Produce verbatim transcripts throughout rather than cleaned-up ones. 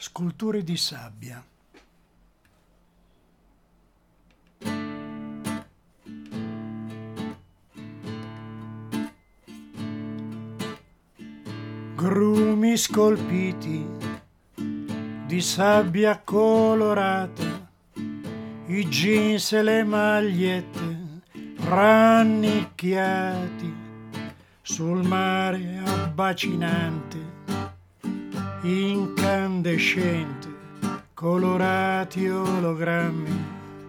Sculture di sabbia. Grumi scolpiti di sabbia colorata, i jeans e le magliette rannicchiati sul mare abbacinante, incandescente, colorati ologrammi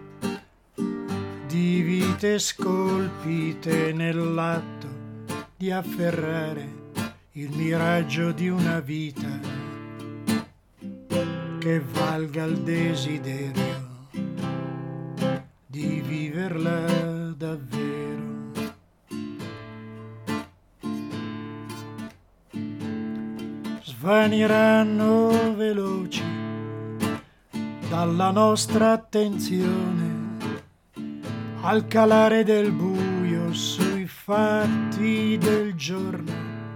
di vite scolpite nell'atto di afferrare il miraggio di una vita che valga il desiderio di viverla davvero. Svaniranno veloci dalla nostra attenzione al calare del buio sui fatti del giorno,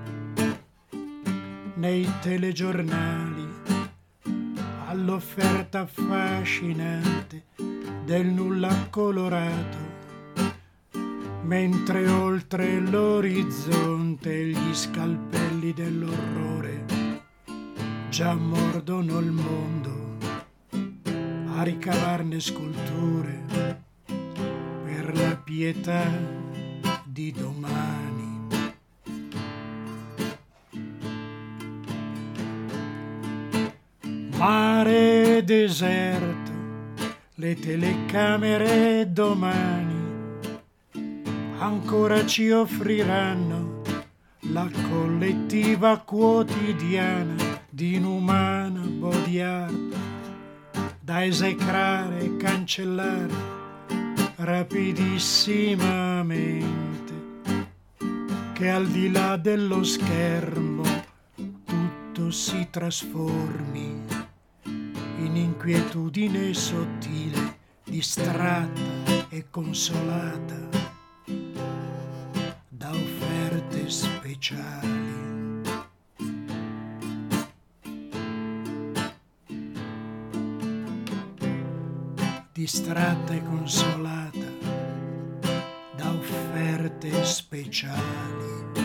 nei telegiornali, all'offerta affascinante del nulla colorato, mentre oltre l'orizzonte gli scalpelli dell'orrore già mordono il mondo a ricavarne sculture per la pietà di domani. Mare deserto, le telecamere domani ancora ci offriranno la collettiva quotidiana di inumana body art da esecrare e cancellare rapidissimamente, che al di là dello schermo tutto si trasformi in inquietudine sottile, distratta e consolata da offerte speciali. Distratta e consolata da offerte speciali.